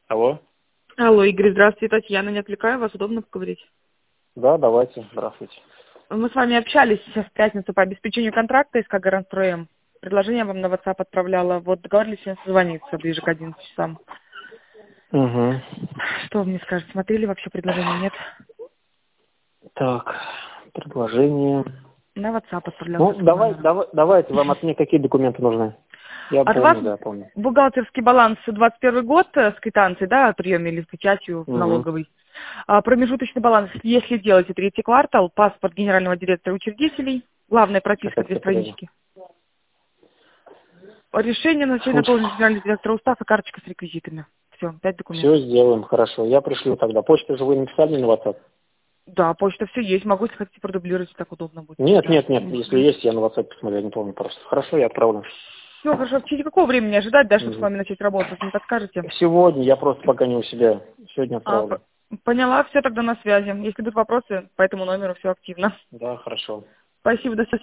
Алло? Алло, Игорь, здравствуйте, Татьяна, не отвлекаю, вас удобно поговорить? Да, давайте, здравствуйте. Мы с вами общались сейчас в пятницу по обеспечению контракта СК «Гарантстроем». Предложение вам на WhatsApp отправляла. Вот договорились сегодня созвониться ближе к 11 часам. Угу. Что вы мне скажете, смотрели вообще предложение, нет? Так, предложение. На WhatsApp отправлял с Ну, этим номером. давайте, вам от меня какие документы нужны? Я От вас помню, да, помню. бухгалтерский баланс 21 год с квитанцией, да, о приеме или с печатью в Угу. налоговой. Промежуточный баланс, если делаете третий квартал, паспорт генерального директора учредителей, главная прописка, 2 странички. Решение на назначения должности генерального директора устав и карточка с реквизитами. Все, 5 Все документов. сделаем, хорошо. Я пришлю тогда. Почту же вы написали мне на WhatsApp? Да, почта все есть. Могу, если хотите, продублировать, так удобно будет. Нет, Да. нет, нет. Если есть, я на WhatsApp посмотрю, я не помню просто. Хорошо, я отправлю. Все, хорошо. В течение какого времени ожидать, да, чтобы с Угу. вами начать работать? Не подскажете? Сегодня, я просто пока не у себя. Сегодня отправлю. Поняла, все тогда на связи. Если будут вопросы по этому номеру, все активно. Да, хорошо. Спасибо, до свидания.